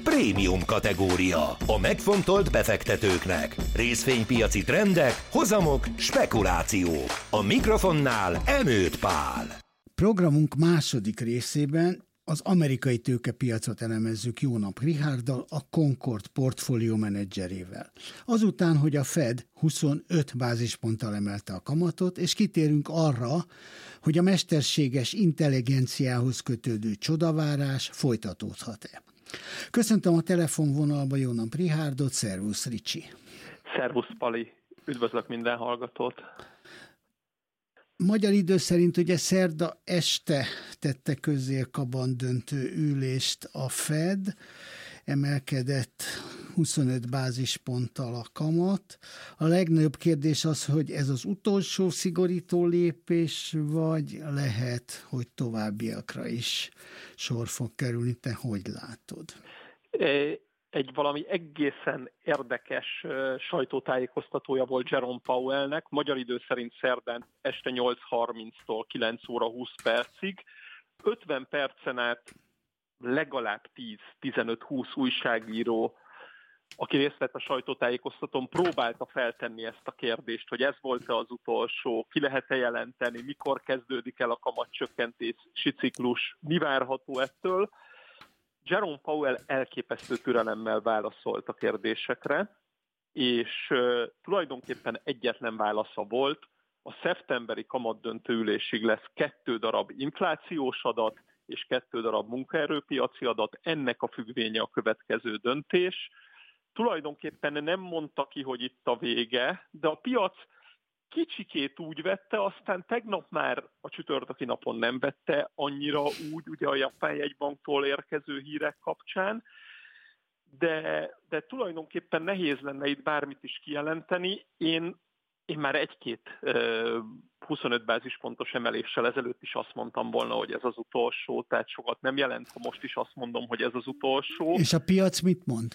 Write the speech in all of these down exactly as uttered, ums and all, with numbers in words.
prémium kategória. A megfontolt befektetőknek. Részvénypiaci trendek, hozamok, spekulációk. A mikrofonnál Emőt Pál. Programunk második részében az amerikai tőkepiacot elemezzük Jónap Richárddal, a Concord portfólió menedzserével. Azután, hogy a Fed huszonöt bázisponttal emelte a kamatot, és kitérünk arra, hogy a mesterséges intelligenciához kötődő csodavárás folytatódhat-e. Köszöntöm a telefonvonalba Jónap Richárdot, szervusz Ricsi. Szervusz Pali, üdvözlök minden hallgatót. Magyar idő szerint ugye szerda este tette közzé a kabandöntő ülést a Fed, emelkedett huszonöt bázisponttal a kamat. A legnagyobb kérdés az, hogy ez az utolsó szigorító lépés, vagy lehet, hogy továbbiakra is sor fog kerülni. Te hogy látod? Egy valami egészen érdekes sajtótájékoztatója volt Jerome Powellnek, magyar idő szerint szerdán este nyolc harminctól kilenc óra húsz percig. ötven percen át legalább tíz-tizenöt-húsz újságíró, aki részt vett a sajtótájékoztatón, próbálta feltenni ezt a kérdést, hogy ez volt-e az utolsó, ki lehet-e jelenteni, mikor kezdődik el a kamatcsökkentési ciklus, mi várható ettől. Jerome Powell elképesztő türelemmel válaszolt a kérdésekre, és uh, tulajdonképpen egyetlen válasza volt, a szeptemberi kamatdöntő ülésig lesz kettő darab inflációs adat, és kettő darab munkaerőpiaci adat, ennek a függvénye a következő döntés. Tulajdonképpen nem mondta ki, hogy itt a vége, de a piac kicsikét úgy vette, aztán tegnap már a csütörtöki napon nem vette annyira úgy, ugye a japán jegybanktól érkező hírek kapcsán, de, de tulajdonképpen nehéz lenne itt bármit is kijelenteni. Én, én már egy-két uh, huszonöt bázispontos emeléssel ezelőtt is azt mondtam volna, hogy ez az utolsó, tehát sokat nem jelent, ha most is azt mondom, hogy ez az utolsó. És a piac mit mond?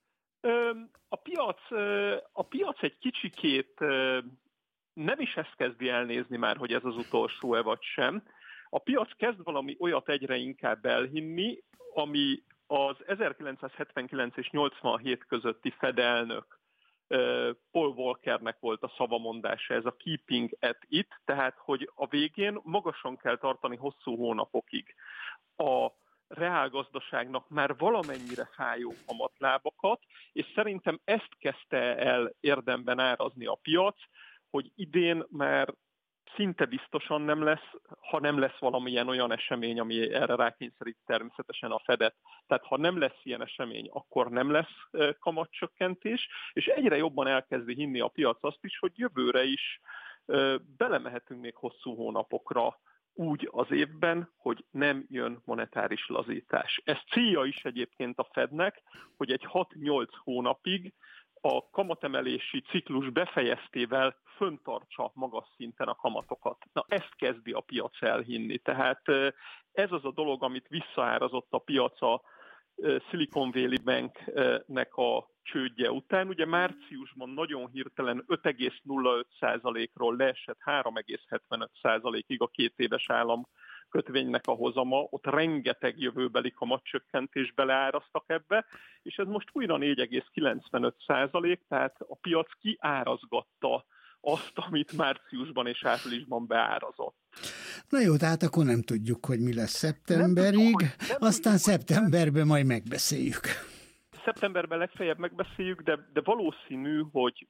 Uh, a, piac, uh, a piac egy kicsikét... Uh, nem is ezt kezdi elnézni már, hogy ez az utolsó-e vagy sem. A piac kezd valami olyat egyre inkább elhinni, ami az ezerkilencszázhetvenkilenc és nyolcvanhét közötti Fed elnök Paul Volckernek volt a szavamondása, ez a keeping at it, tehát hogy a végén magasan kell tartani hosszú hónapokig a reálgazdaságnak már valamennyire fájó kamatlábakat, és szerintem ezt kezdte el érdemben árazni a piac, hogy idén már szinte biztosan nem lesz, ha nem lesz valamilyen olyan esemény, ami erre rákényszerít természetesen a Fedet. Tehát ha nem lesz ilyen esemény, akkor nem lesz kamatcsökkentés, és egyre jobban elkezdi hinni a piac azt is, hogy jövőre is belemehetünk még hosszú hónapokra úgy az évben, hogy nem jön monetáris lazítás. Ez célja is egyébként a Fednek, hogy egy hat-nyolc hónapig a kamatemelési ciklus befejeztével föntartsa magas szinten a kamatokat. Na, ezt kezdi a piac elhinni. Tehát ez az a dolog, amit visszaárazott a piac a Silicon Valley Banknek a csődje után. Ugye márciusban nagyon hirtelen öt egész nulla öt százalékról leesett három egész hetvenöt százalékig a két éves állam kötvénynek a hozama, ott rengeteg jövőbeli kamatcsökkentés beleáraztak ebbe, és ez most újra négy egész kilencvenöt százalék, tehát a piac kiárazgatta azt, amit márciusban és áprilisban beárazott. Na jó, tehát akkor nem tudjuk, hogy mi lesz szeptemberig, nem tudjuk, nem aztán tudjuk, szeptemberben majd megbeszéljük. Szeptemberben legfeljebb megbeszéljük, de, de valószínű, hogy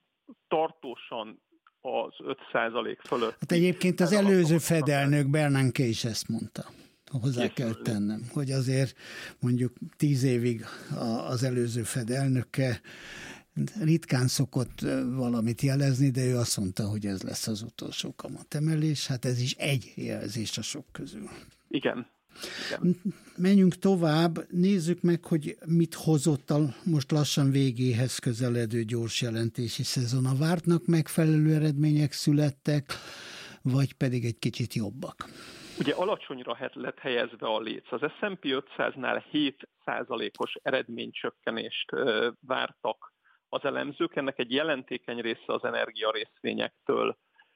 tartósan az öt százalék fölött. Hát egyébként az előző Fed elnök Bernanke is ezt mondta. Hozzá kell tennem, hogy azért mondjuk tíz évig az előző Fed elnöke ritkán szokott valamit jelezni, de ő azt mondta, hogy ez lesz az utolsó kamatemelés. Hát ez is egy jelzés a sok közül. Igen. Igen. Menjünk tovább, nézzük meg, hogy mit hozott a most lassan végéhez közeledő gyors jelentési szezon. A vártnak megfelelő eredmények születtek, vagy pedig egy kicsit jobbak? Ugye alacsonyra lett helyezve a léc. Az es and pé ötszáznál hét százalékos eredménycsökkenést vártak az elemzők. Ennek egy jelentékeny része az energiarészvényektől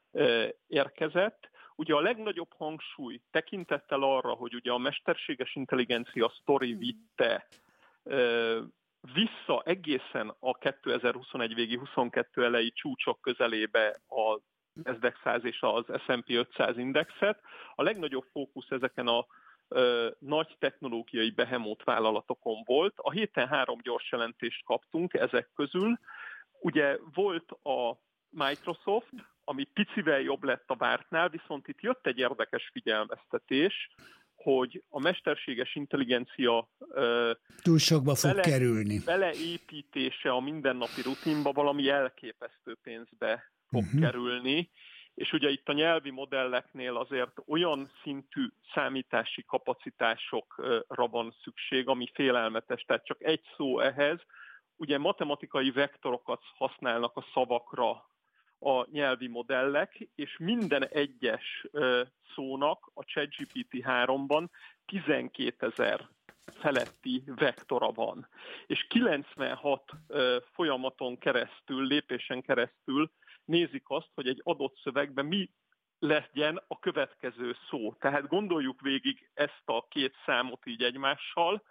érkezett. Ugye a legnagyobb hangsúly tekintettel arra, hogy ugye a mesterséges intelligencia sztori vitte vissza egészen a kétezer-huszonegy végi huszonkettő elejé csúcsok közelébe a Nasdaq száz és az es and pé ötszáz indexet. A legnagyobb fókusz ezeken a ö, nagy technológiai behemót vállalatokon volt. A héten három gyors jelentést kaptunk ezek közül. Ugye volt a Microsoft, ami picivel jobb lett a vártnál, viszont itt jött egy érdekes figyelmeztetés, hogy a mesterséges intelligencia uh, túl sokba fog bele, kerülni. Beleépítése a mindennapi rutinba valami elképesztő pénzbe fog uh-huh. kerülni, és ugye itt a nyelvi modelleknél azért olyan szintű számítási kapacitásokra van szükség, ami félelmetes, tehát csak egy szó ehhez, ugye matematikai vektorokat használnak a szavakra a nyelvi modellek, és minden egyes szónak a ChatGPT háromban tizenkétezer feletti vektora van. És kilencvenhat folyamaton keresztül, lépésen keresztül nézik azt, hogy egy adott szövegben mi legyen a következő szó. Tehát gondoljuk végig ezt a két számot így egymással,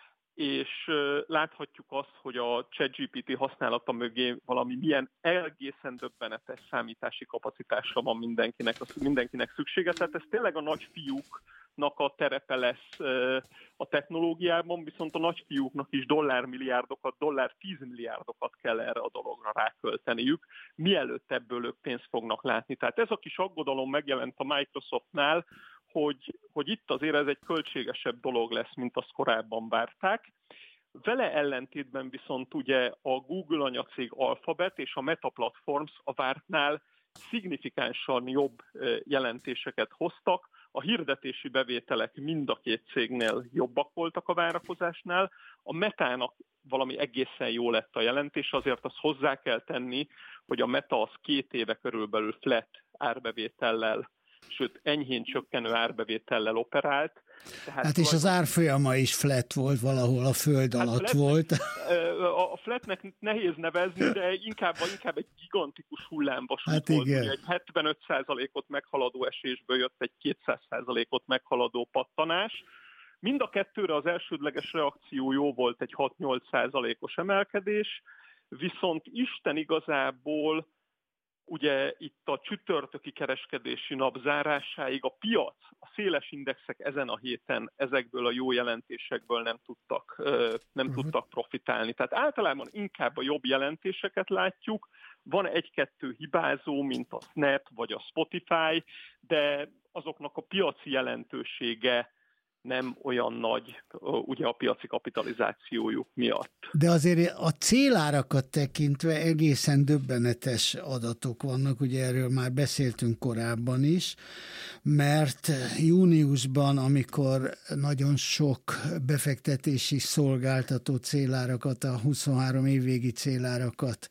és láthatjuk azt, hogy a ChatGPT használata mögé valami milyen egészen döbbenetes számítási kapacitásra van mindenkinek, mindenkinek szüksége. Tehát ez tényleg a nagyfiúknak a terepe lesz a technológiában, viszont a nagyfiúknak is dollármilliárdokat, dollár tízmilliárdokat kell erre a dologra rákölteniük, mielőtt ebből ők pénzt fognak látni. Tehát ez a kis aggodalom megjelent a Microsoftnál, Hogy, hogy itt azért ez egy költségesebb dolog lesz, mint azt korábban várták. Vele ellentétben viszont ugye a Google anyacég Alphabet és a Meta Platforms a vártnál szignifikánsan jobb jelentéseket hoztak. A hirdetési bevételek mind a két cégnél jobbak voltak a várakozásnál. A Metának valami egészen jó lett a jelentés, azért azt hozzá kell tenni, hogy a Meta az két éve körülbelül flat árbevétellel, sőt enyhén csökkenő árbevétellel operált. Tehát hát és az árfolyama is flat volt, valahol a föld hát alatt flatnek, volt. A flatnek nehéz nevezni, de inkább, inkább egy gigantikus hullámvasút hát volt. Ugye egy hetvenöt százalékot meghaladó esésből jött egy kétszáz százalékot meghaladó pattanás. Mind a kettőre az elsődleges reakció jó volt, egy hat-nyolc százalékos emelkedés, viszont Isten igazából ugye itt a csütörtöki kereskedési nap zárásáig a piac, a széles indexek ezen a héten ezekből a jó jelentésekből nem tudtak, nem uh-huh. tudtak profitálni. Tehát általában inkább a jobb jelentéseket látjuk. Van egy-kettő hibázó, mint a Snap vagy a Spotify, de azoknak a piaci jelentősége nem olyan nagy, ugye a piaci kapitalizációjuk miatt. De azért a célárakat tekintve egészen döbbenetes adatok vannak, ugye erről már beszéltünk korábban is, mert júniusban, amikor nagyon sok befektetési szolgáltató célárakat, a huszonhárom évvégi célárakat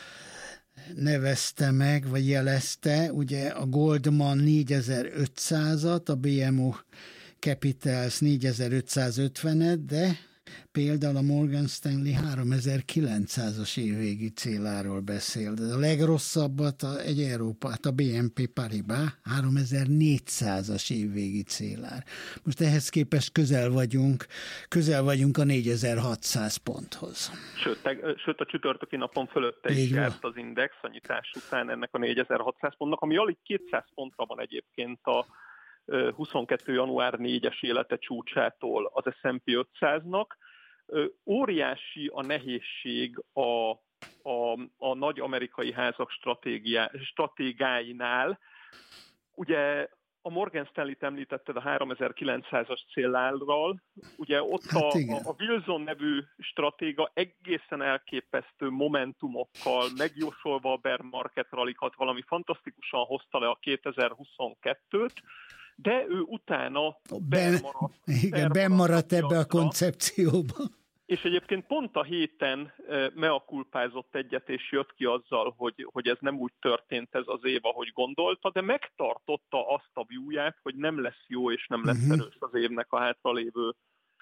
nevezte meg, vagy jelezte, ugye a Goldman négyezer-ötszázat, a bé em o Capitals négyezer-ötszázötvenet, de például a Morgan Stanley háromezer-kilencszázas évvégi céláról beszél. De a legrosszabbat a, egy Európát, a bé en pé Paribas háromezer-négyszázas évvégi célár. Most ehhez képest közel vagyunk, közel vagyunk a négyezer-hatszáz ponthoz. Sőt, te, sőt a csütörtöki napon fölötte is járt az index a nyitás után ennek a négyezer-hatszáz pontnak, ami alig kétszáz pontra van egyébként a huszonkettő január négyes élete csúcsától az es and pé ötszáznak. Óriási a nehézség a, a, a nagy amerikai házak stratégáinál. Ugye a Morgan Stanley-t említetted a háromezer-kilencszázas célárral, ugye ott hát a, a Wilson nevű stratéga egészen elképesztő momentumokkal, megjósolva a bear market rallikat, valami fantasztikusan hozta le a kétezer-huszonkettőt, de ő utána ben, igen, bennmaradt ebbe a koncepcióba. És egyébként pont a héten mea culpázott egyet, és jött ki azzal, hogy, hogy ez nem úgy történt ez az év, ahogy gondolta, de megtartotta azt a viewját, hogy nem lesz jó, és nem lesz erős az évnek a hátralévő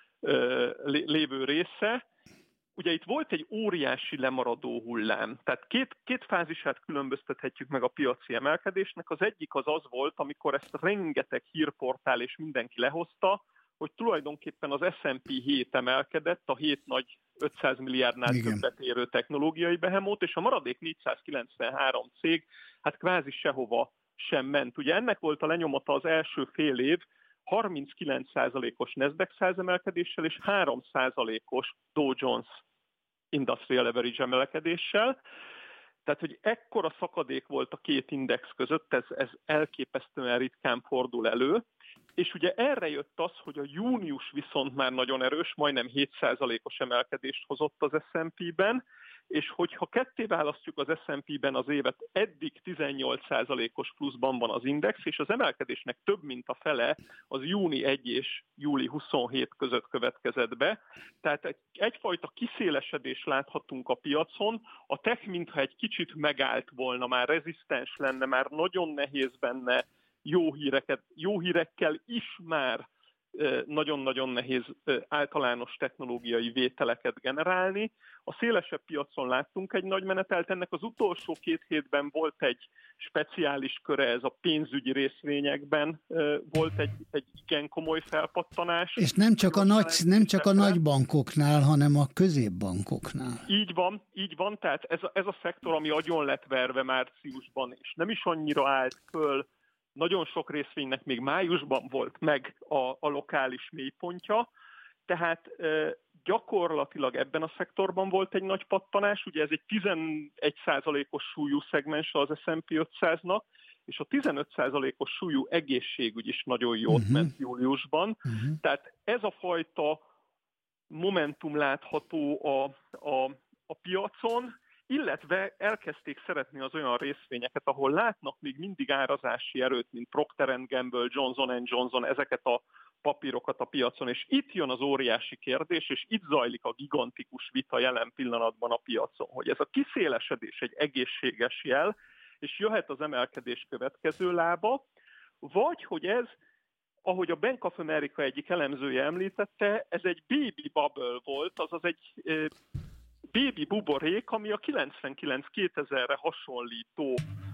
lévő része. Ugye itt volt egy óriási lemaradó hullám, tehát két, két fázisát különböztethetjük meg a piaci emelkedésnek. Az egyik az az volt, amikor ezt rengeteg hírportál és mindenki lehozta, hogy tulajdonképpen az es and pé hét emelkedett, a hét nagy ötszáz milliárdnál Igen. többet érő technológiai behemót, és a maradék négyszázkilencvenhárom cég hát kvázi sehova sem ment. Ugye ennek volt a lenyomata az első fél év, harminckilenc százalékos Nasdaq száz emelkedéssel és három százalékos Dow Jones Industrial Average emelkedéssel. Tehát, hogy ekkora szakadék volt a két index között, ez, ez elképesztően ritkán fordul elő, és ugye erre jött az, hogy a június viszont már nagyon erős, majdnem hét százalékos emelkedést hozott az es and pé-ben, és hogyha ketté választjuk az es and pé-ben az évet, eddig tizennyolc százalékos pluszban van az index, és az emelkedésnek több mint a fele az júni elseje és júli huszonhetedike között következett be. Tehát egy, egyfajta kiszélesedés láthatunk a piacon, a tech mintha egy kicsit megállt volna, már rezisztens lenne, már nagyon nehéz benne jó híreket, jó hírekkel is már nagyon-nagyon nehéz általános technológiai vételeket generálni. A szélesebb piacon láttunk egy nagy menetelt, ennek az utolsó két hétben volt egy speciális köre, ez a pénzügyi részvényekben volt egy, egy igen komoly felpattanás. És nem csak a nagy, nem csak a nagy bankoknál, hanem a középbankoknál. Így van, így van, tehát ez a, ez a szektor, ami agyon lett verve márciusban, és nem is annyira állt föl. Nagyon sok részvénynek még májusban volt meg a, a lokális mélypontja, tehát e, gyakorlatilag ebben a szektorban volt egy nagy pattanás, ugye ez egy tizenegy százalékos súlyú szegmens az es and pé ötszáznak, és a tizenöt százalékos súlyú egészségügy is nagyon jót uh-huh. ment júliusban, uh-huh. tehát ez a fajta momentum látható a, a, a piacon, illetve elkezdték szeretni az olyan részvényeket, ahol látnak még mindig árazási erőt, mint Procter and Gamble, Johnson and Johnson, ezeket a papírokat a piacon, és itt jön az óriási kérdés, és itt zajlik a gigantikus vita jelen pillanatban a piacon, hogy ez a kiszélesedés egy egészséges jel, és jöhet az emelkedés következő lába, vagy hogy ez, ahogy a Bank of America egyik elemzője említette, ez egy baby bubble volt, azaz egy baby buborék, ami a kilencvenkilenc kétezerre hasonlító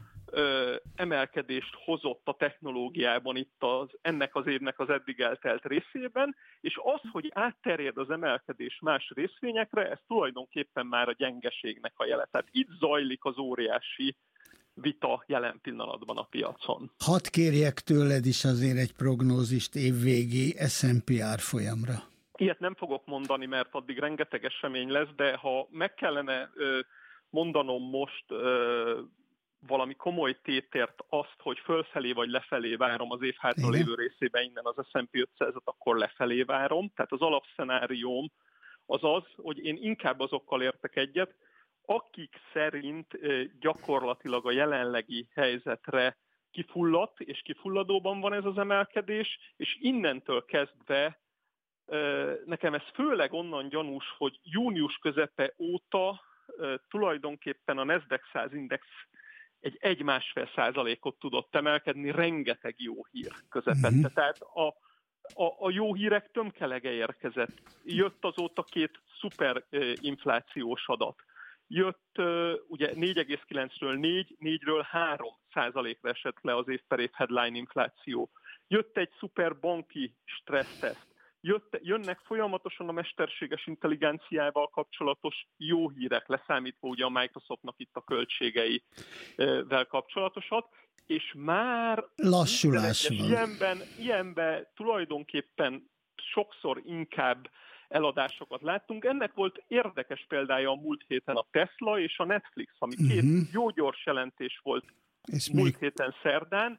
ö, emelkedést hozott a technológiában itt az, ennek az évnek az eddig eltelt részében, és az, hogy átterjed az emelkedés más részvényekre, ez tulajdonképpen már a gyengeségnek a jele. Tehát itt zajlik az óriási vita jelen pillanatban a piacon. Hadd kérjek tőled is azért egy prognózist évvégi es and pé árfolyamra. Ilyet nem fogok mondani, mert addig rengeteg esemény lesz, de ha meg kellene ö, mondanom most ö, valami komoly tétért azt, hogy fölfelé vagy lefelé várom az év hátra lévő részében innen az es and pé ötszázat, akkor lefelé várom. Tehát az alapszenárióm az az, hogy én inkább azokkal értek egyet, akik szerint ö, gyakorlatilag a jelenlegi helyzetre kifulladt és kifulladóban van ez az emelkedés, és innentől kezdve nekem ez főleg onnan gyanús, hogy június közepe óta tulajdonképpen a Nasdaq száz index egy egy-másfél százalékot tudott emelkedni, rengeteg jó hír közepette. Mm-hmm. Tehát a, a, a jó hírek tömkelege érkezett. Jött azóta két szuper inflációs adat. Jött ugye négy egész kilencről négy, négyről három százalékra esett le az év per év headline infláció. Jött egy szuper banki stresszteszt. Jött, jönnek folyamatosan a mesterséges intelligenciával kapcsolatos jó hírek, leszámítva ugye a Microsoftnak itt a költségeivel kapcsolatosat, és már lassulás van. Ilyenben, ilyenben tulajdonképpen sokszor inkább eladásokat láttunk. Ennek volt érdekes példája a múlt héten a Tesla és a Netflix, ami két uh-huh. jó gyors jelentés volt és múlt még... héten szerdán,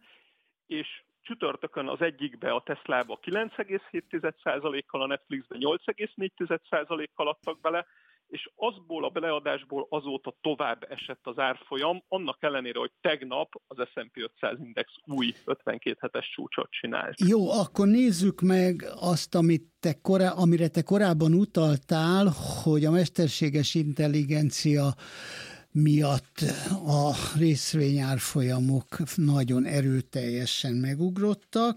és csütörtökön az egyikbe a Teslába kilenc egész hét százalékkal, a Netflixbe nyolc egész négy százalékkal adtak bele, és azból a beleadásból azóta tovább esett az árfolyam, annak ellenére, hogy tegnap az es and pé ötszáz index új ötvenkét hetes csúcsot csinált. Jó, akkor nézzük meg azt, amit te korá, amire te korábban utaltál, hogy a mesterséges intelligencia miatt a részvényárfolyamok nagyon erőteljesen megugrottak.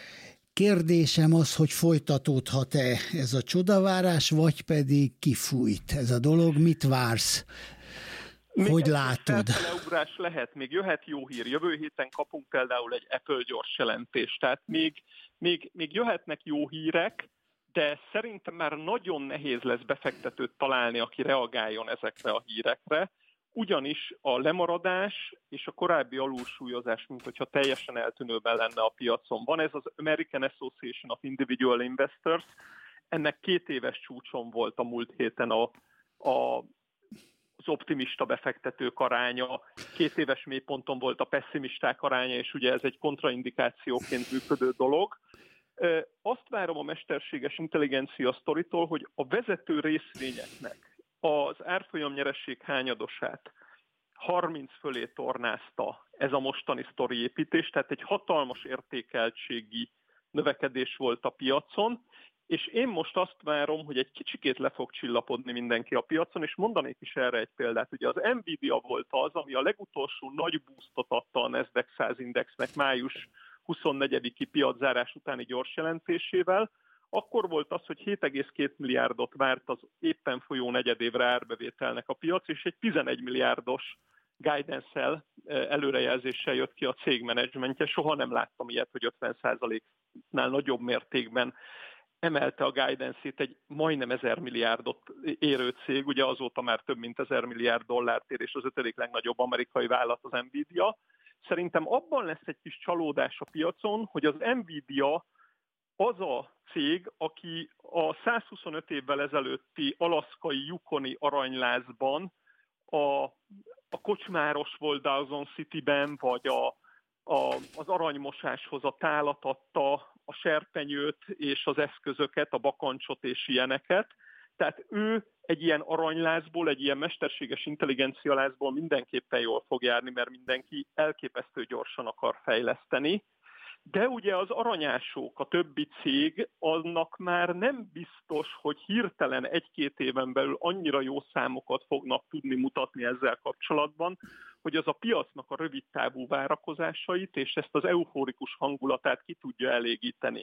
Kérdésem az, hogy folytatódhat-e ez a csodavárás, vagy pedig kifújt ez a dolog? Mit vársz? Hogy látod? Felfeleugrás lehet, még jöhet jó hír. Jövő héten kapunk például egy Apple gyors jelentést, tehát még, még, még jöhetnek jó hírek, de szerintem már nagyon nehéz lesz befektetőt találni, aki reagáljon ezekre a hírekre, ugyanis a lemaradás és a korábbi alulsúlyozás, mint hogyha teljesen eltűnőben lenne a piacon. Van ez az American Association of Individual Investors, ennek két éves csúcson volt a múlt héten a, a az optimista befektetők aránya, két éves mélyponton volt a pessimisták aránya, és ugye ez egy kontraindikációként működő dolog. Azt várom a mesterséges intelligencia sztoritól, hogy a vezető részvényeknek az árfolyam nyeresség hányadosát harminc fölé tornázta ez a mostani sztori építés, tehát egy hatalmas értékeltségi növekedés volt a piacon, és én most azt várom, hogy egy kicsikét le fog csillapodni mindenki a piacon, és mondanék is erre egy példát. Ugye az Nvidia volt az, ami a legutolsó nagy boostot adta a Nasdaq száz indexnek május huszonnegyediki piaczárás utáni gyors jelentésével. Akkor volt az, hogy hét egész két milliárdot várt az éppen folyó negyedévre árbevételnek a piac, és egy tizenegy milliárdos guidance-el, előrejelzéssel jött ki a cég menedzsmentje. Soha nem láttam ilyet, hogy ötven százaléknál nagyobb mértékben emelte a guidance-ét egy majdnem ezer milliárdot érő cég, ugye azóta már több mint ezer milliárd dollárt ér, és az ötödik legnagyobb amerikai vállalat az Nvidia. Szerintem abban lesz egy kis csalódás a piacon, hogy az Nvidia az a cég, aki a százhuszonöt évvel ezelőtti alaszkai Yukoni aranylázban a, a kocsmáros volt Dawson Cityben, vagy a, a, az aranymosáshoz a tálat adta, a serpenyőt és az eszközöket, a bakancsot és ilyeneket. Tehát ő egy ilyen aranylázból, egy ilyen mesterséges intelligencialázból mindenképpen jól fog járni, mert mindenki elképesztő gyorsan akar fejleszteni. De ugye az aranyások, a többi cég, annak már nem biztos, hogy hirtelen egy-két éven belül annyira jó számokat fognak tudni mutatni ezzel kapcsolatban, hogy az a piacnak a rövidtávú várakozásait és ezt az euforikus hangulatát ki tudja elégíteni.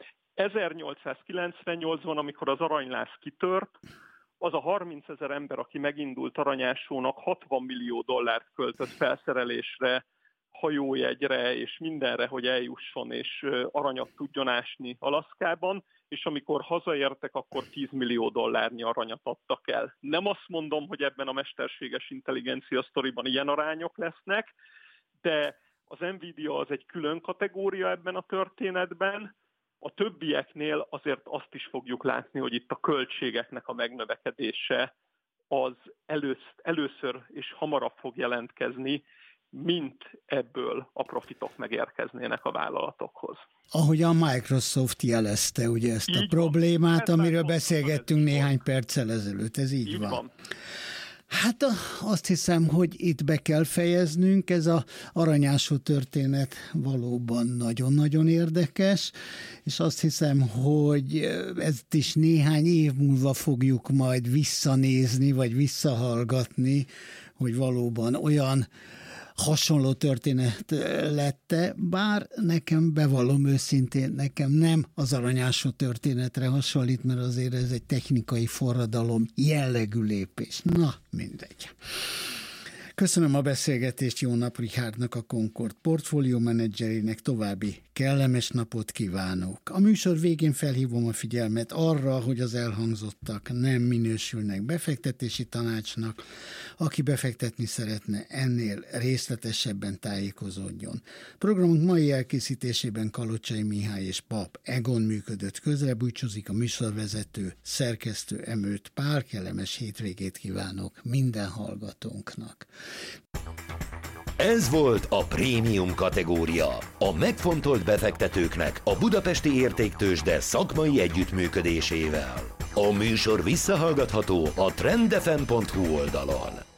ezernyolcszázkilencvennyolcban, amikor az aranyláz kitört, az a harmincezer ember, aki megindult aranyásónak hatvan millió dollárt költött felszerelésre, hajójegyre és mindenre, hogy eljusson és aranyat tudjon ásni Alaszkában, és amikor hazaértek, akkor tíz millió dollárnyi aranyat adtak el. Nem azt mondom, hogy ebben a mesterséges intelligencia sztoriban ilyen arányok lesznek, de az Nvidia az egy külön kategória ebben a történetben. A többieknél azért azt is fogjuk látni, hogy itt a költségeknek a megnövekedése az elősz, először és hamarabb fog jelentkezni, mint ebből a profitok megérkeznének a vállalatokhoz. Ahogy a Microsoft jelezte ugye ezt így a problémát, van. Amiről beszélgettünk néhány perccel ezelőtt, ez így, így van. van. Hát azt hiszem, hogy itt be kell fejeznünk, ez az aranyásó történet valóban nagyon-nagyon érdekes, és azt hiszem, hogy ezt is néhány év múlva fogjuk majd visszanézni, vagy visszahallgatni, hogy valóban olyan hasonló történet lette, bár nekem, bevallom őszintén, nekem nem az aranyásó történetre hasonlít, mert azért ez egy technikai forradalom jellegű lépés. Na, mindegy. Köszönöm a beszélgetést Jónap Richárdnak, a Concord portfólió menedzserének, további kellemes napot kívánok. A műsor végén felhívom a figyelmet arra, hogy az elhangzottak nem minősülnek befektetési tanácsnak. Aki befektetni szeretne, ennél részletesebben tájékozódjon. Programunk mai elkészítésében Kalocsai Mihály és Pap Egon működött közre, búcsúzik a műsorvezető, szerkesztő Emőt Pál. Kellemes hétvégét kívánok minden hallgatónknak. Ez volt a prémium kategória. A megfontolt befektetőknek a Budapesti Értéktőzsde szakmai együttműködésével. A műsor visszahallgatható a trend f m pont h u oldalon.